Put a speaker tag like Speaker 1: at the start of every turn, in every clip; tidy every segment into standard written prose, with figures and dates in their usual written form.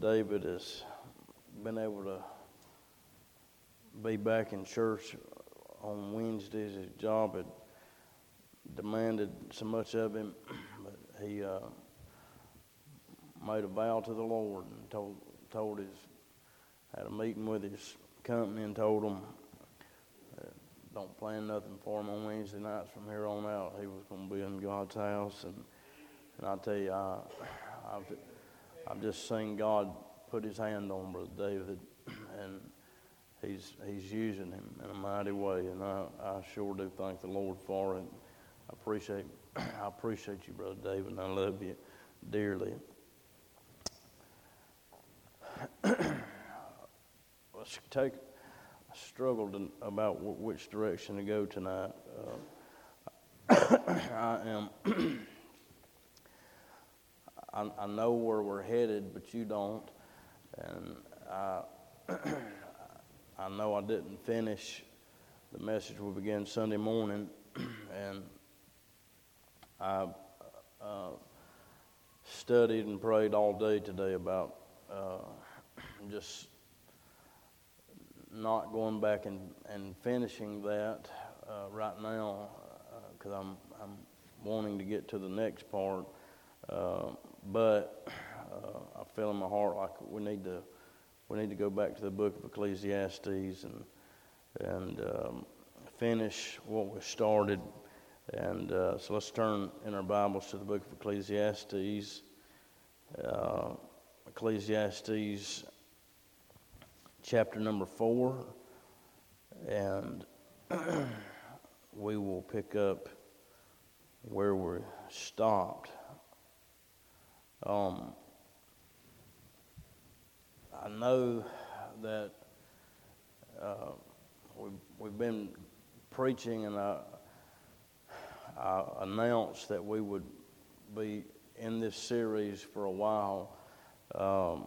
Speaker 1: David has been able to be back in church on Wednesdays. His job had demanded so much of him, but he made a vow to the Lord and had a meeting with his company and told them don't plan nothing for him on Wednesday nights from here on out. He was going to be in God's house, and I tell you, I've just seen God put His hand on Brother David, and He's using him in a mighty way, and I sure do thank the Lord for it. I appreciate you, Brother David, and I love you dearly. I struggled about which direction to go tonight. I know where we're headed, but you don't, and I know I didn't finish the message we began Sunday morning, and I studied and prayed all day today about just not going back and finishing that right now, because I'm wanting to get to the next part, but I feel in my heart like we need to go back to the book of Ecclesiastes and finish what we started. And so let's turn in our Bibles to the book of Ecclesiastes. Ecclesiastes chapter number 4, and we will pick up where we stopped. I know that we've been preaching, and I announced that we would be in this series for a while, a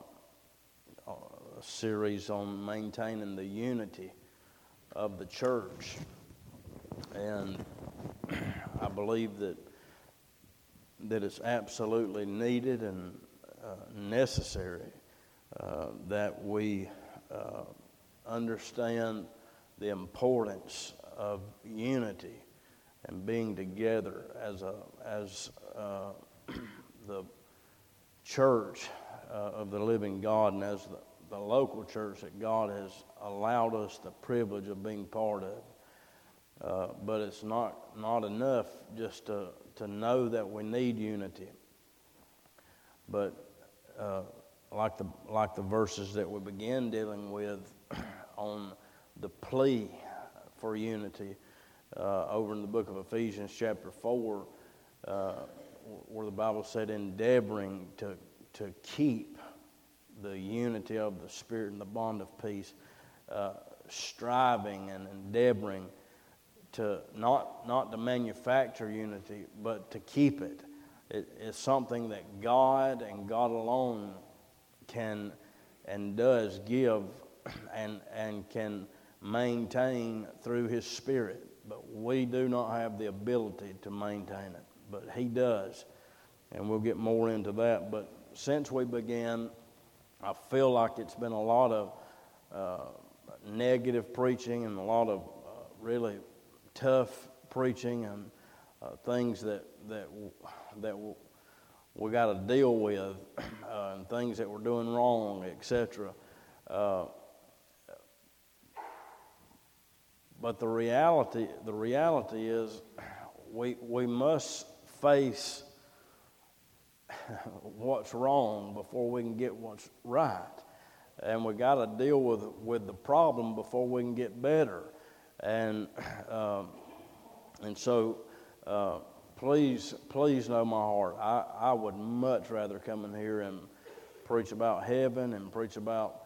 Speaker 1: series on maintaining the unity of the church, and I believe that it's absolutely needed and necessary that we understand the importance of unity and being together as the church of the living God, and as the local church that God has allowed us the privilege of being part of. But it's not enough just to know that we need unity. But like the verses that we began dealing with on the plea for unity over in the book of Ephesians chapter 4, where the Bible said, endeavoring to keep the unity of the Spirit and the bond of peace, striving and endeavoring to not to manufacture unity, but to keep it. It's something that God and God alone can and does give and can maintain through His Spirit. But we do not have the ability to maintain it, but He does. And we'll get more into that. But since we began, I feel like it's been a lot of negative preaching and a lot of really tough preaching and things that we got to deal with, and things that we're doing wrong, etc. But the reality is, we must face what's wrong before we can get what's right, and we got to deal with the problem before we can get better. And so please know my heart. I would much rather come in here and preach about heaven and preach about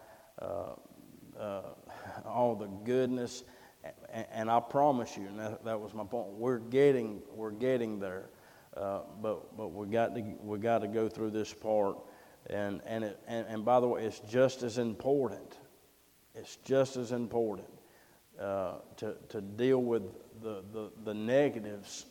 Speaker 1: all the goodness. And I promise you, and that was my point. We're getting there, but we got to go through this part. And by the way, it's just as important. It's just as important to deal with the negatives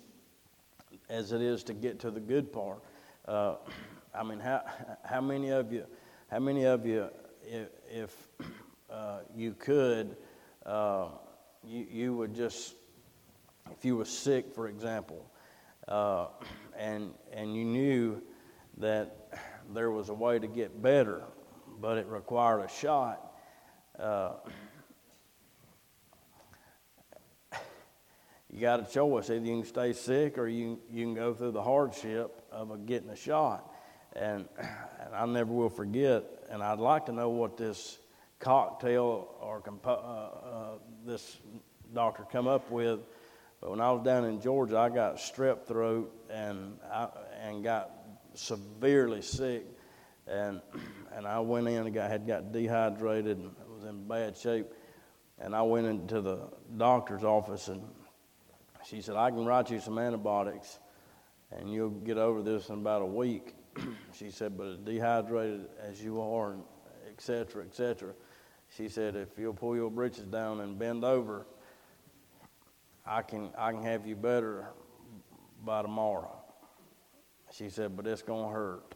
Speaker 1: as it is to get to the good part. I mean, how many of you How many of you, if you could, you would just, if you were sick, for example, and you knew that there was a way to get better, but it required a shot, you got a choice. Either you can stay sick or you can go through the hardship of getting a shot. And I never will forget, and I'd like to know what this cocktail or this doctor come up with. But when I was down in Georgia, I got strep throat and got severely sick. And I went in and had got dehydrated and was in bad shape. And I went into the doctor's office, and she said, I can write you some antibiotics, and you'll get over this in about a week. She said, but as dehydrated as you are, and et cetera, she said, if you'll pull your britches down and bend over, I can have you better by tomorrow. She said, but it's going to hurt.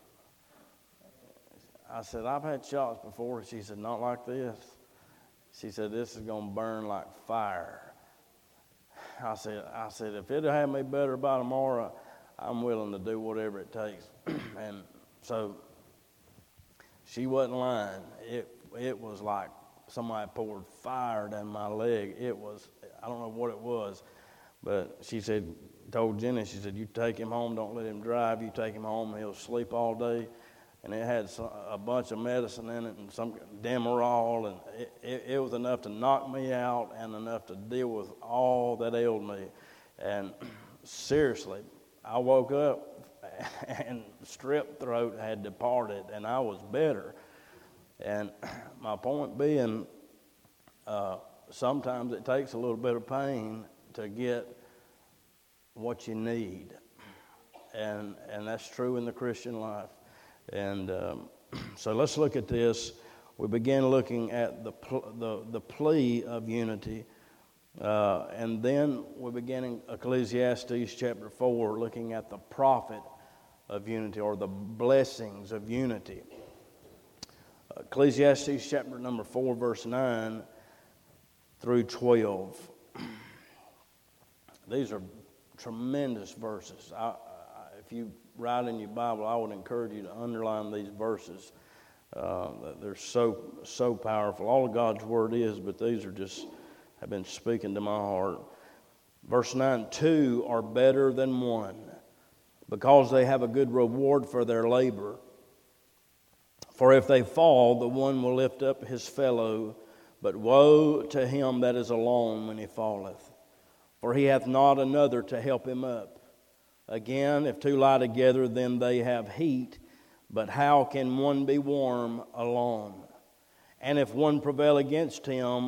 Speaker 1: I said, I've had shots before. She said, not like this. She said, this is going to burn like fire. I said, if it'll have me better by tomorrow, I'm willing to do whatever it takes. And so she wasn't lying. It was like somebody poured fire down my leg. It was, I don't know what it was, but she said, told Jenny, she said, you take him home, don't let him drive. You take him home, and he'll sleep all day. And it had a bunch of medicine in it and some Demerol, and it was enough to knock me out and enough to deal with all that ailed me. And seriously, I woke up and strep throat had departed, and I was better. And my point being, sometimes it takes a little bit of pain to get what you need, and that's true in the Christian life. And so let's look at this. We begin looking at the plea of unity, and then we begin in Ecclesiastes chapter 4, looking at the profit of unity, or the blessings of unity. Ecclesiastes chapter number 4, verse 9 through 12. These are tremendous verses. If you write in your Bible, I would encourage you to underline these verses. They're so powerful. All of God's Word is, but these are just have been speaking to my heart. Verse 9, 2 are better than one, because they have a good reward for their labor. For if they fall, the one will lift up his fellow, but woe to him that is alone when he falleth. For he hath not another to help him up. Again, if two lie together, then they have heat, but how can one be warm alone? And if one prevail against him,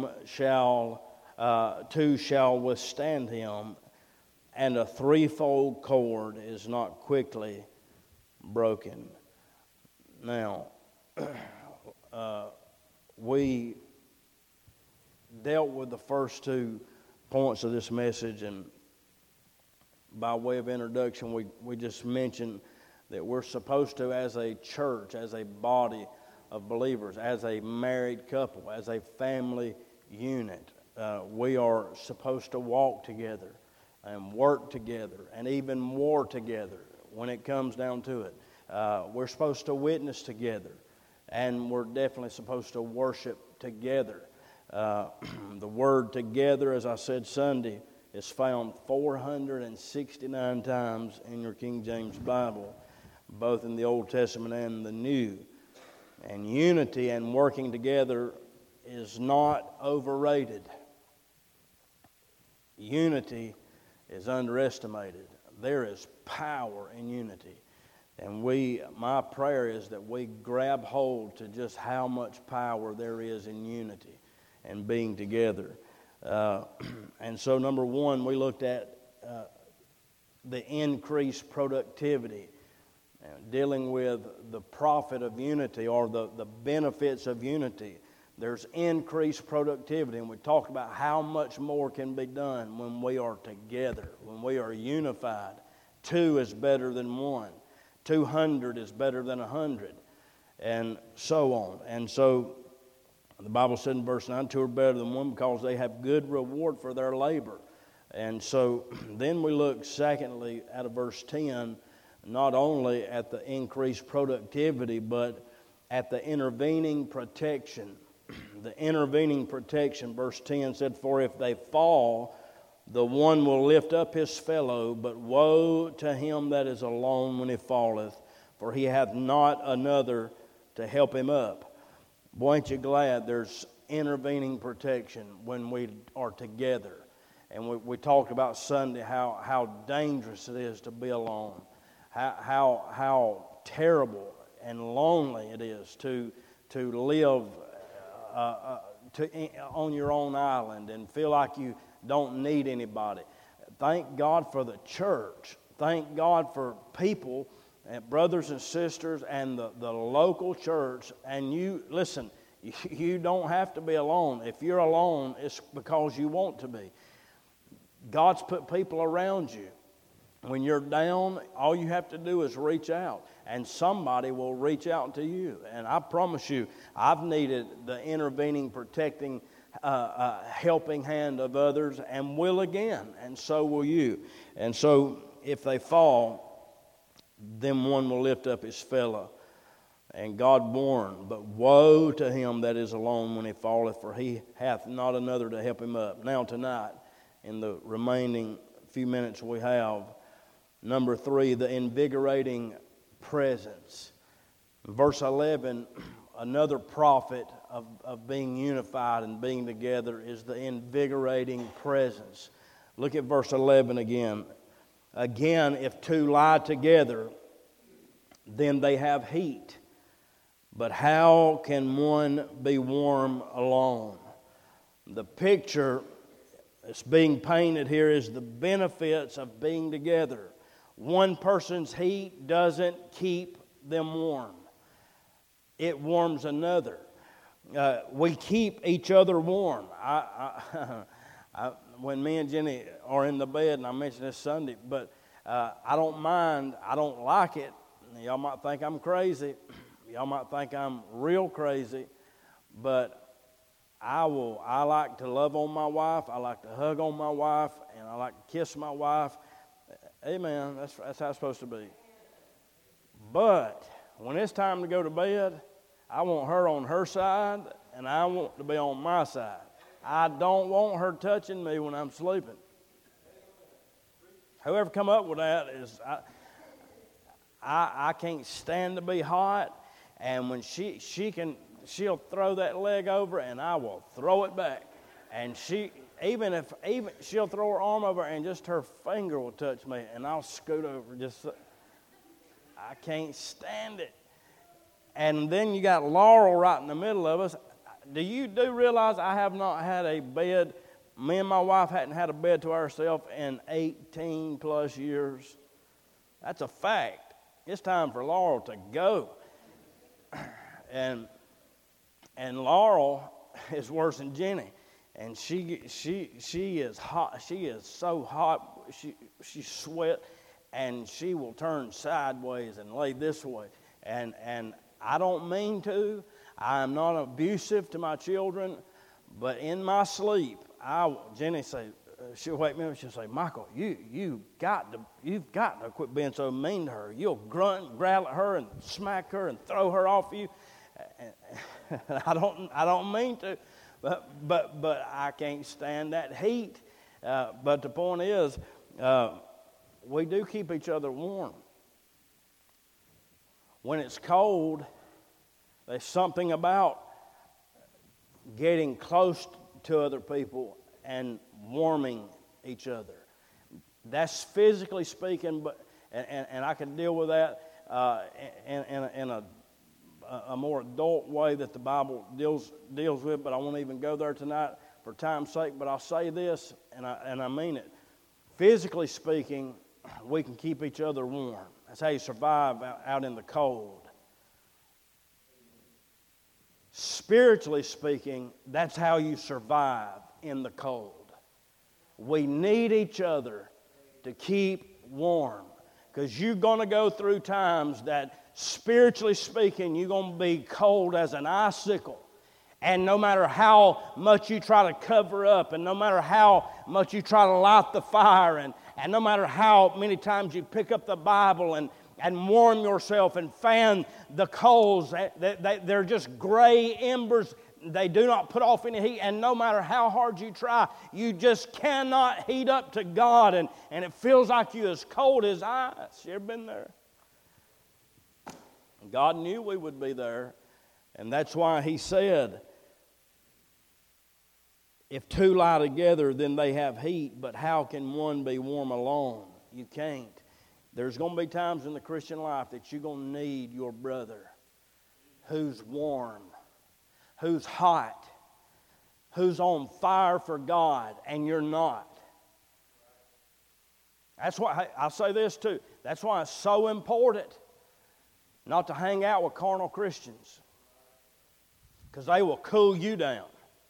Speaker 1: two shall withstand him, and a threefold cord is not quickly broken. Now, we dealt with the first 2 points of this message, and by way of introduction, we just mentioned that we're supposed to, as a church, as a body of believers, as a married couple, as a family unit, we are supposed to walk together and work together and even war together when it comes down to it. We're supposed to witness together, and we're definitely supposed to worship together. The word together, as I said Sunday, is found 469 times in your King James Bible, both in the Old Testament and the New. And unity and working together is not overrated. Unity is underestimated. There is power in unity. And my prayer is that we grab hold to just how much power there is in unity and being together. And so, number one, we looked at the increased productivity, dealing with the profit of unity, or the benefits of unity. There's increased productivity, and we talked about how much more can be done when we are together, when we are unified. 2 is better than 1. 200 is better than 100. and so on. And so the Bible said in verse 9, two are better than one because they have good reward for their labor. And so then we look secondly at verse 10, not only at the increased productivity, but at the intervening protection. The intervening protection, verse 10 said, for if they fall, the one will lift up his fellow, but woe to him that is alone when he falleth, for he hath not another to help him up. Boy, ain't you glad there's intervening protection when we are together. And we talked about Sunday how dangerous it is to be alone, how terrible and lonely it is to live on your own island and feel like you don't need anybody. Thank God for the church. Thank God for people, brothers and sisters, and the local church. And you, listen, you don't have to be alone. If you're alone, it's because you want to be. God's put people around you. When you're down, all you have to do is reach out, and somebody will reach out to you. And I promise you, I've needed the intervening, protecting, helping hand of others, and will again, and so will you. And so if they fall, then one will lift up his fellow. And God warned, but woe to him that is alone when he falleth, for he hath not another to help him up. Now tonight, in the remaining few minutes we have, number 3, the invigorating presence. Verse 11, another prophet of being unified and being together is the invigorating presence. Look at verse 11 again. Again, if two lie together, then they have heat. But how can one be warm alone? The picture that's being painted here is the benefits of being together. One person's heat doesn't keep them warm. It warms another. We keep each other warm. When me and Jenny are in the bed, and I mentioned this Sunday, but I don't mind. I don't like it. Y'all might think I'm crazy. Y'all might think I'm real crazy, but I like to love on my wife. I like to hug on my wife, and I like to kiss my wife. Amen. That's how it's supposed to be. But when it's time to go to bed, I want her on her side, and I want to be on my side. I don't want her touching me when I'm sleeping. Whoever come up with that is, I can't stand to be hot, and when she'll throw that leg over, and I will throw it back, and even she'll throw her arm over, and just her finger will touch me, and I'll scoot over. I can't stand it. And then you got Laurel right in the middle of us. Do you realize I have not had a bed? Me and my wife hadn't had a bed to ourselves in 18 plus years. That's a fact. It's time for Laurel to go. And Laurel is worse than Jenny. And she is hot. She is so hot. She sweat, and she will turn sideways and lay this way. And I don't mean to. I am not abusive to my children, but in my sleep, Jenny she'll wake me up and she'll say, Michael, you've got to quit being so mean to her. You'll grunt and growl at her and smack her and throw her off you. I don't mean to, but I can't stand that heat. But the point is, we do keep each other warm. When it's cold, there's something about getting close to other people and warming each other. That's physically speaking, but and I can deal with that in a more adult way that the Bible deals with. But I won't even go there tonight for time's sake. But I'll say this, and I mean it. Physically speaking, we can keep each other warm. That's how you survive out in the cold. Spiritually speaking, that's how you survive in the cold. We need each other to keep warm, because you're going to go through times that spiritually speaking, you're going to be cold as an icicle. And no matter how much you try to cover up, and no matter how much you try to light the fire, and no matter how many times you pick up the Bible and warm yourself and fan the coals, they're just gray embers. They do not put off any heat, and no matter how hard you try, you just cannot heat up to God, and it feels like you're as cold as ice. You ever been there? God knew we would be there, and that's why He said, if two lie together, then they have heat, but how can one be warm alone? You can't. There's going to be times in the Christian life that you're going to need your brother who's warm, who's hot, who's on fire for God, and you're not. That's why, I'll say this too, that's why it's so important not to hang out with carnal Christians, because they will cool you down.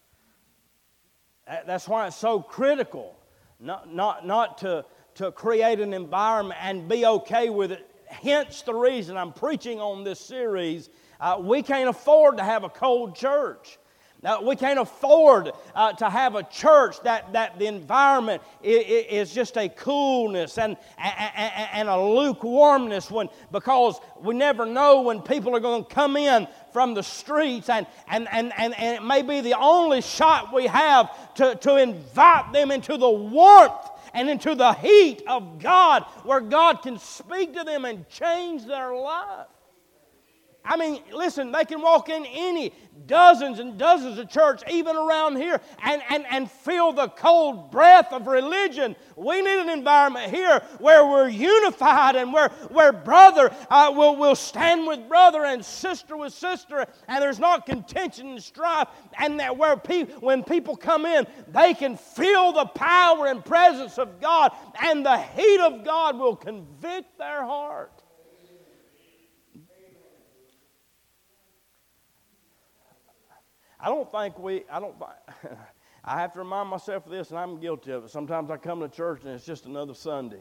Speaker 1: That's why it's so critical not to create an environment and be okay with it. Hence the reason I'm preaching on this series. We can't afford to have a cold church. Now, we can't afford to have a church that the environment is just a coolness and a lukewarmness, because we never know when people are going to come in from the streets, and it may be the only shot we have to invite them into the warmth and into the heat of God, where God can speak to them and change their life. I mean, listen, they can walk in any dozens and dozens of church, even around here, and feel the cold breath of religion. We need an environment here where we're unified, and where brother will stand with brother and sister with sister, and there's not contention and strife, and that when people come in, they can feel the power and presence of God, and the heat of God will convict their heart. I have to remind myself of this, and I'm guilty of it. Sometimes I come to church and it's just another Sunday.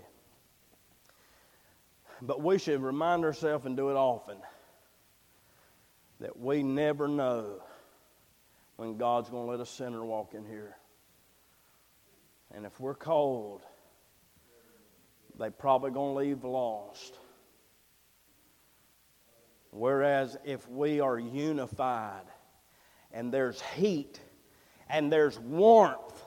Speaker 1: But we should remind ourselves and do it often that we never know when God's going to let a sinner walk in here. And if we're cold, they're probably going to leave lost. Whereas if we are unified, and there's heat, and there's warmth,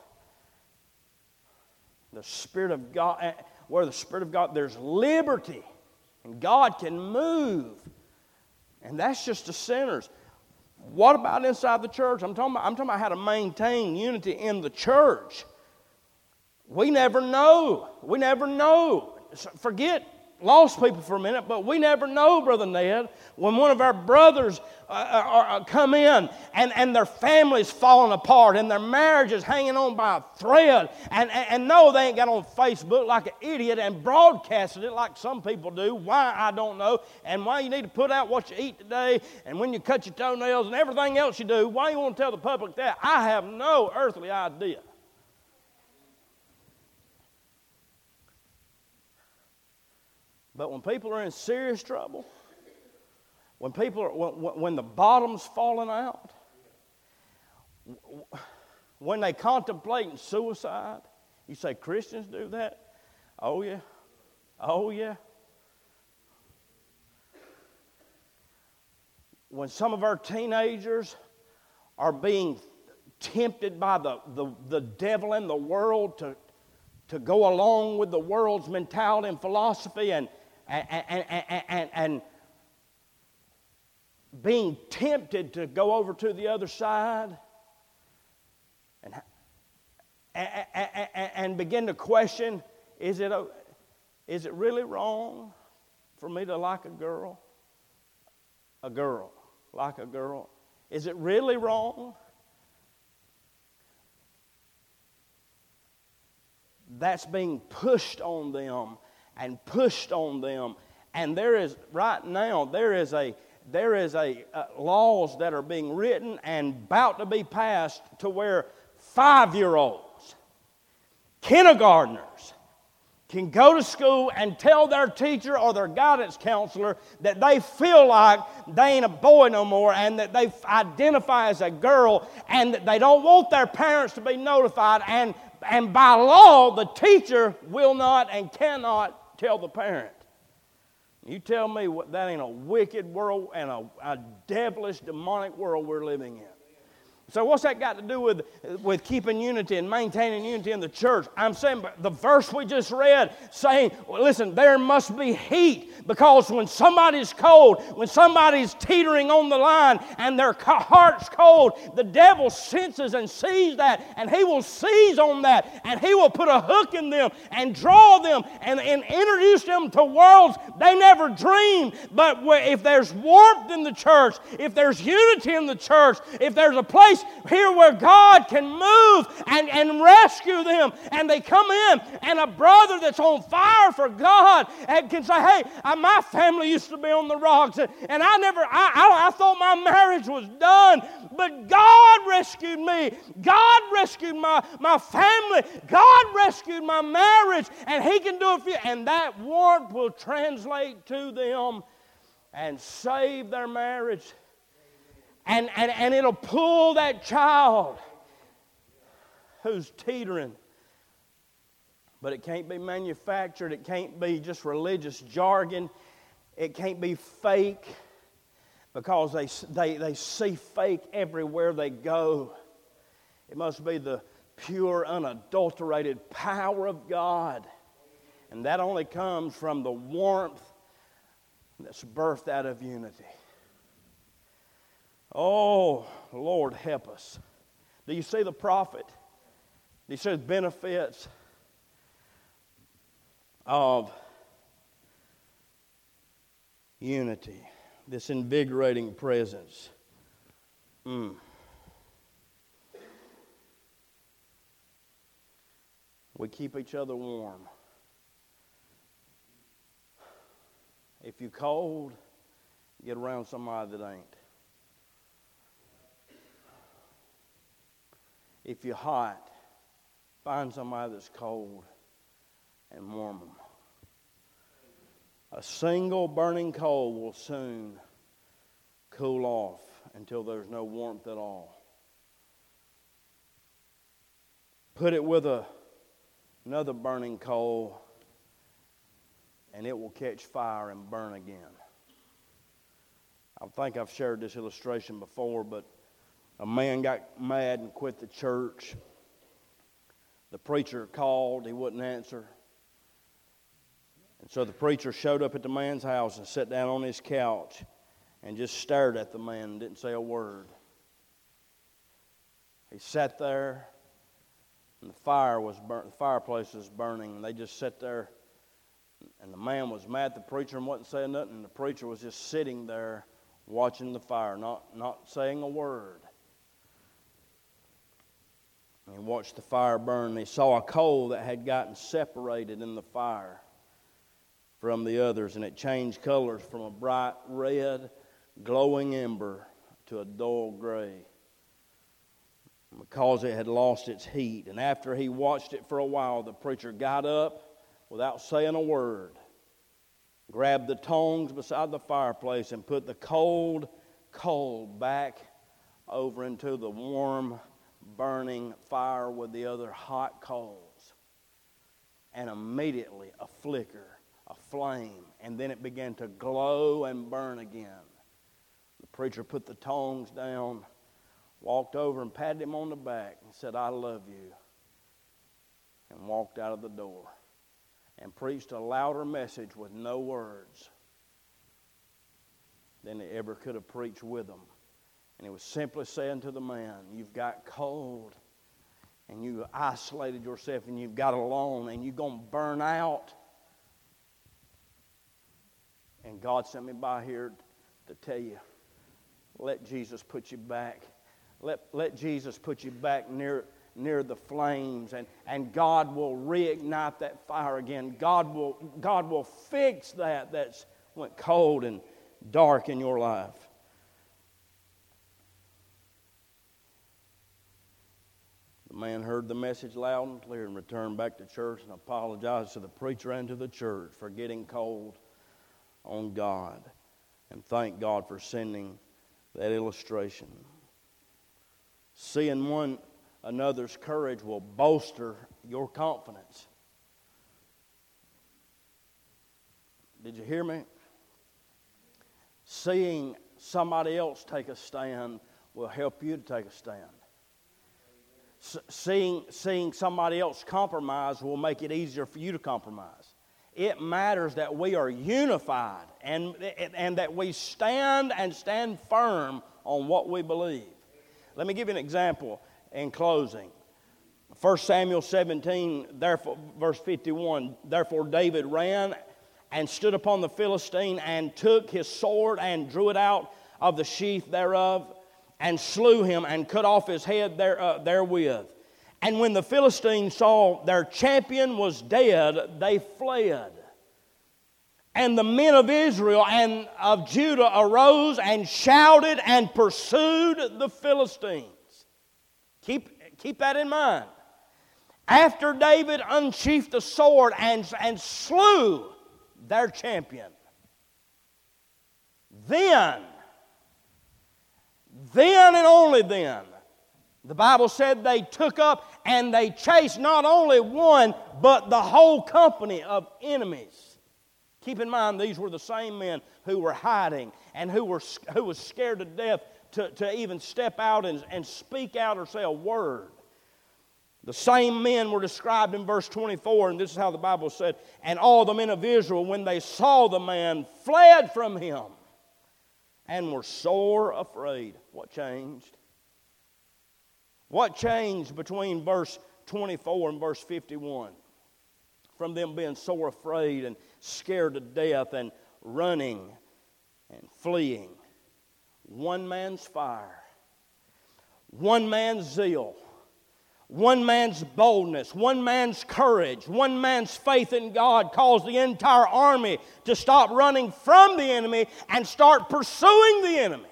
Speaker 1: the Spirit of God, where the Spirit of God, there's liberty, and God can move. And that's just the sinners. What about inside the church? I'm talking about how to maintain unity in the church. We never know. Forget lost people for a minute, but we never know, Brother Ned, when one of our brothers come in and their family's falling apart and their marriage is hanging on by a thread, and no, they ain't got on Facebook like an idiot and broadcasted it like some people do. Why, I don't know. And why you need to put out what you eat today, and when you cut your toenails and everything else you do, why you want to tell the public that? I have no earthly idea. But when people are in serious trouble, when the bottom's falling out, when they contemplating suicide, you say Christians do that? Oh yeah. Oh yeah. When some of our teenagers are being tempted by the devil and the world to go along with the world's mentality and philosophy, and being tempted to go over to the other side and begin to question, is it really wrong for me to like a girl? A girl, like a girl. Is it really wrong? That's being pushed on them. And there is laws that are being written and about to be passed to where 5-year-olds, kindergartners, can go to school and tell their teacher or their guidance counselor that they feel like they ain't a boy no more and that they identify as a girl and that they don't want their parents to be notified, and by law the teacher will not and cannot tell the parent. You tell me what, that ain't a wicked world and a devilish, demonic world we're living in. So what's that got to do with keeping unity and maintaining unity in the church? I'm saying the verse we just read saying, well, listen, there must be heat, because when somebody's cold, when somebody's teetering on the line and their heart's cold, the devil senses and sees that, and he will seize on that, and he will put a hook in them and draw them and introduce them to worlds they never dreamed. But if there's warmth in the church, if there's unity in the church, if there's a place here where God can move and rescue them, and they come in, and a brother that's on fire for God and can say, hey, my family used to be on the rocks, and I thought my marriage was done, but God rescued me. God rescued my family. God rescued my marriage, and He can do it for you. And that warmth will translate to them and save their marriage. And it'll pull that child who's teetering. But it can't be manufactured. It can't be just religious jargon. It can't be fake, because they see fake everywhere they go. It must be the pure, unadulterated power of God. And that only comes from the warmth that's birthed out of unity. Oh, Lord, help us. Do you see the prophet? Do you see the benefits of unity? This invigorating presence. We keep each other warm. If you're cold, get around somebody that ain't. If you're hot, find somebody that's cold and warm them. A single burning coal will soon cool off until there's no warmth at all. Put it with another burning coal, and it will catch fire and burn again. I think I've shared this illustration before, but a man got mad and quit the church. The preacher called, he wouldn't answer. And so the preacher showed up at the man's house and sat down on his couch and just stared at the man and didn't say a word. He sat there, and the fireplace was burning, and they just sat there, and the man was mad at the preacher and wasn't saying nothing, and the preacher was just sitting there watching the fire, not saying a word. And he watched the fire burn, and he saw a coal that had gotten separated in the fire from the others, and it changed colors from a bright red, glowing ember to a dull gray, because it had lost its heat. And after he watched it for a while, the preacher got up without saying a word, grabbed the tongs beside the fireplace, and put the cold coal back over into the warm, burning fire with the other hot coals. And immediately a flicker, a flame, and then it began to glow and burn again. The preacher put the tongs down, walked over and patted him on the back and said, "I love you," and walked out of the door and preached a louder message with no words than he ever could have preached with them. And he was simply saying to the man, you've got cold, and you isolated yourself, and you've got alone, and you're going to burn out. And God sent me by here to tell you, let Jesus put you back. Let Jesus put you back near the flames, and God will reignite that fire again. God will fix that's went cold and dark in your life. The man heard the message loud and clear and returned back to church and apologized to the preacher and to the church for getting cold on God. And thank God for sending that illustration. Seeing one another's courage will bolster your confidence. Did you hear me? Seeing somebody else take a stand will help you to take a stand. Seeing somebody else compromise will make it easier for you to compromise. It matters that we are unified and that we stand firm on what we believe. Let me give you an example in closing. 1 Samuel 17, therefore, verse 51, therefore David ran and stood upon the Philistine and took his sword and drew it out of the sheath thereof and slew him and cut off his head therewith. And when the Philistines saw their champion was dead, they fled. And the men of Israel and of Judah arose and shouted and pursued the Philistines. Keep that in mind. After David unsheathed the sword and slew their champion, then and only then, the Bible said they took up and they chased not only one, but the whole company of enemies. Keep in mind, these were the same men who were hiding and who was scared to death to even step out and speak out or say a word. The same men were described in verse 24, and this is how the Bible said, and all the men of Israel, when they saw the man, fled from him and were sore afraid. What changed? What changed between verse 24 and verse 51? From them being sore afraid and scared to death and running and fleeing. One man's fire, one man's zeal, one man's boldness, one man's courage, one man's faith in God caused the entire army to stop running from the enemy and start pursuing the enemy.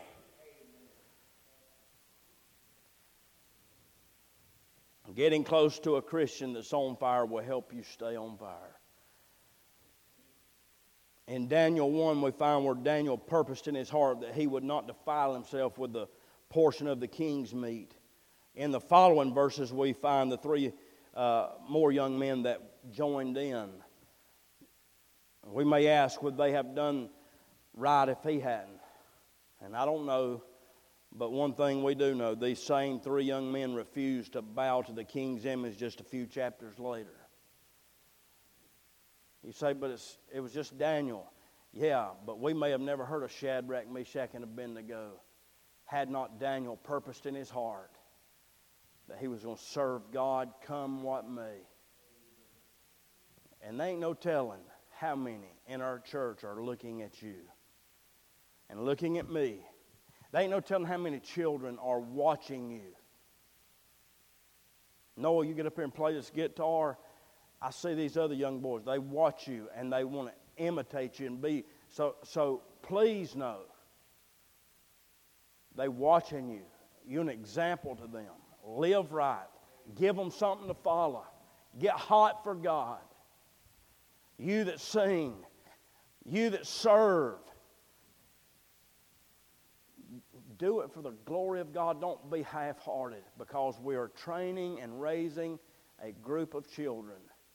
Speaker 1: Getting close to a Christian that's on fire will help you stay on fire. In Daniel 1, we find where Daniel purposed in his heart that he would not defile himself with the portion of the king's meat. In the following verses, we find the three more young men that joined in. We may ask, would they have done right if he hadn't? And I don't know, but one thing we do know, these same three young men refused to bow to the king's image just a few chapters later. You say, but it was just Daniel. Yeah, but we may have never heard of Shadrach, Meshach, and Abednego had not Daniel purposed in his heart that he was going to serve God come what may. And there ain't no telling how many in our church are looking at you and looking at me. There ain't no telling how many children are watching you. Noah, you get up here and play this guitar. I see these other young boys. They watch you and they want to imitate you and be. So please know, they watching you. You're an example to them. Live right. Give them something to follow. Get hot for God. You that sing, you that serve, do it for the glory of God. Don't be half-hearted, because we are training and raising a group of children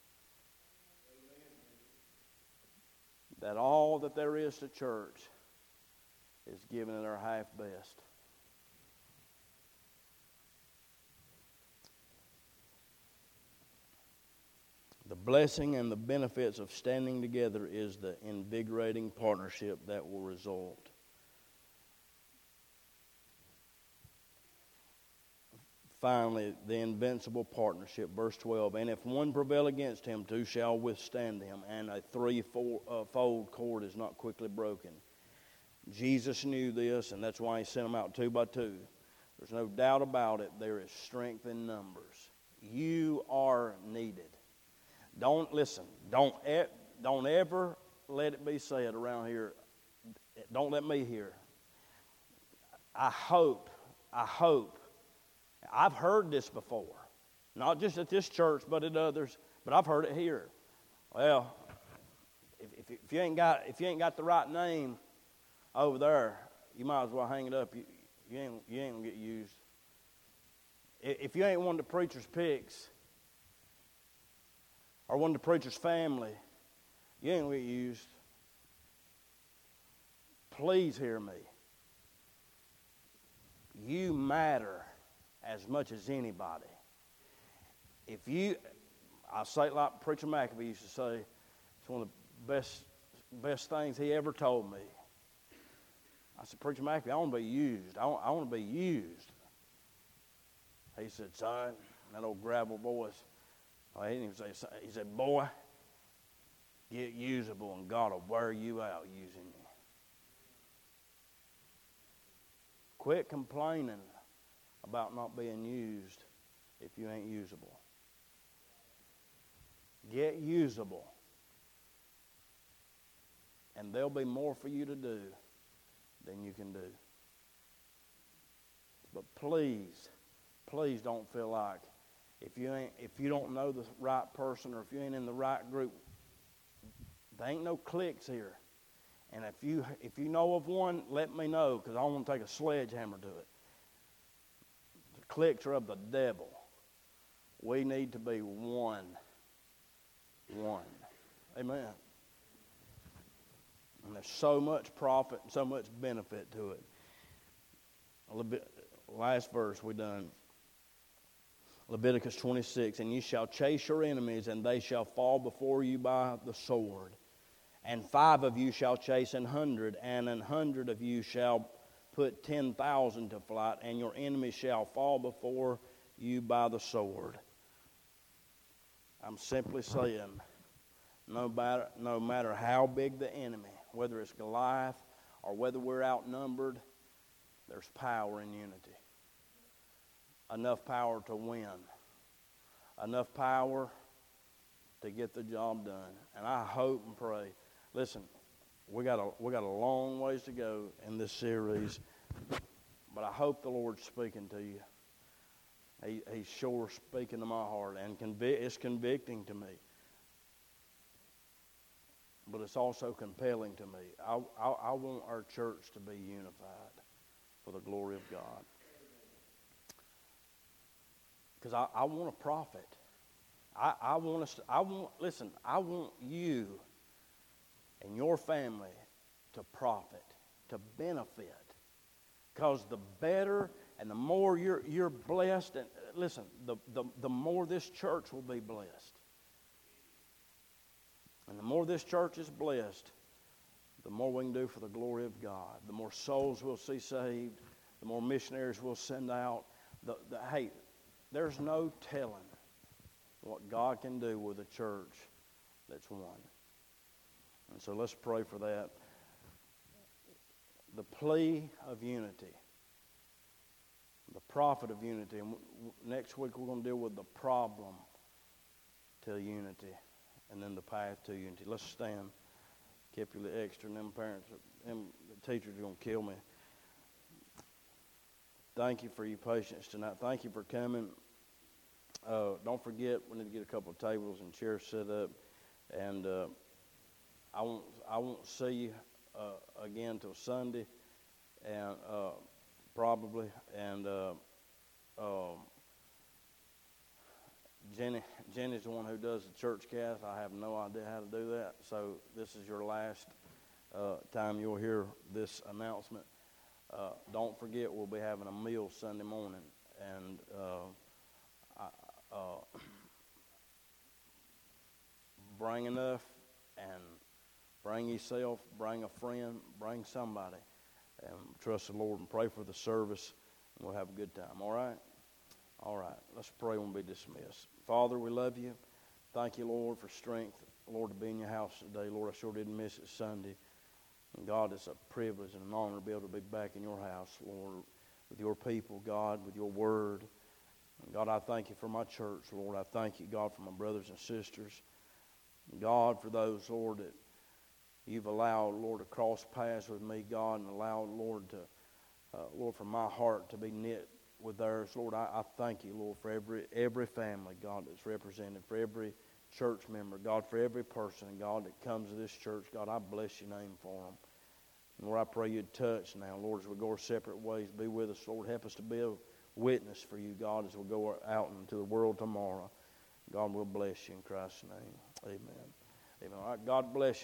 Speaker 1: that all that there is to church is giving it our half best. The blessing and the benefits of standing together is the invigorating partnership that will result. Finally, the invincible partnership, verse 12. And if one prevail against him, two shall withstand him, and a threefold cord is not quickly broken. Jesus knew this, and that's why he sent them out two by two. There's no doubt about it. There is strength in numbers. You are needed. Don't ever let it be said around here, don't let me hear. I hope, I've heard this before. Not just at this church, but at others. But I've heard it here. Well, if you ain't got the right name over there, you might as well hang it up. You ain't gonna get used. If you ain't one of the preacher's picks or one of the preacher's family, you ain't gonna get used. Please hear me. You matter as much as anybody. I say it like Preacher McAfee used to say, it's one of the best things he ever told me. I said, Preacher McAfee, I want to be used. I want to be used. He said, son, that old gravel voice. Well, he didn't even say son. He said, boy, get usable and God will wear you out using you. Quit complaining about not being used if you ain't usable. Get usable. And there'll be more for you to do than you can do. But please don't feel like if you don't know the right person or if you ain't in the right group, there ain't no cliques here. And if you know of one, let me know, because I want to take a sledgehammer to it. The cliques are of the devil. We need to be one. One. Amen. And there's so much profit and so much benefit to it. A little bit, last verse we done. Leviticus 26, and you shall chase your enemies, and they shall fall before you by the sword. And 5 of you shall chase 100, and 100 of you shall put 10,000 to flight, and your enemies shall fall before you by the sword. I'm simply saying, no matter how big the enemy, whether it's Goliath or whether we're outnumbered, there's power in unity. Enough power to win. Enough power to get the job done. And I hope and pray. Listen, we got a long ways to go in this series, but I hope the Lord's speaking to you. He's sure speaking to my heart, and it's convicting to me. But it's also compelling to me. I want our church to be unified for the glory of God. Because I want a prophet. I want you and your family to profit, to benefit. Because the better and the more you're blessed, and listen, the more this church will be blessed. And the more this church is blessed, the more we can do for the glory of God. The more souls we'll see saved, the more missionaries we'll send out. Hey, there's no telling what God can do with a church that's one. And so let's pray for that. The plea of unity. The profit of unity. And next week we're going to deal with the problem to unity. And then the path to unity. Let's stand. Keep your extra, and them parents, them teachers are going to kill me. Thank you for your patience tonight. Thank you for coming. Don't forget, we need to get a couple of tables and chairs set up. And I won't see you again till Sunday, and probably. And Jenny's the one who does the church cast. I have no idea how to do that. So this is your last time you'll hear this announcement. Don't forget, we'll be having a meal Sunday morning. And bring enough, and bring yourself, bring a friend, bring somebody. And trust the Lord and pray for the service. And we'll have a good time. All right? All right, let's pray when we dismiss. Father, we love you. Thank you, Lord, for strength. Lord, to be in your house today. Lord, I sure didn't miss it Sunday. And God, it's a privilege and an honor to be able to be back in your house, Lord, with your people, God, with your word. And God, I thank you for my church, Lord. I thank you, God, for my brothers and sisters. And God, for those, Lord, that you've allowed, Lord, to cross paths with me, God, and allowed, Lord, Lord, for my heart to be knit with theirs. Lord, I thank you, Lord, for every family, God, that's represented, for every church member, God, for every person, God, that comes to this church. God, I bless your name for them. Lord, I pray you'd touch now, Lord, as we go our separate ways. Be with us, Lord. Help us to be a witness for you, God, as we go out into the world tomorrow. God, we'll bless you in Christ's name. Amen. Amen. All right, God bless you.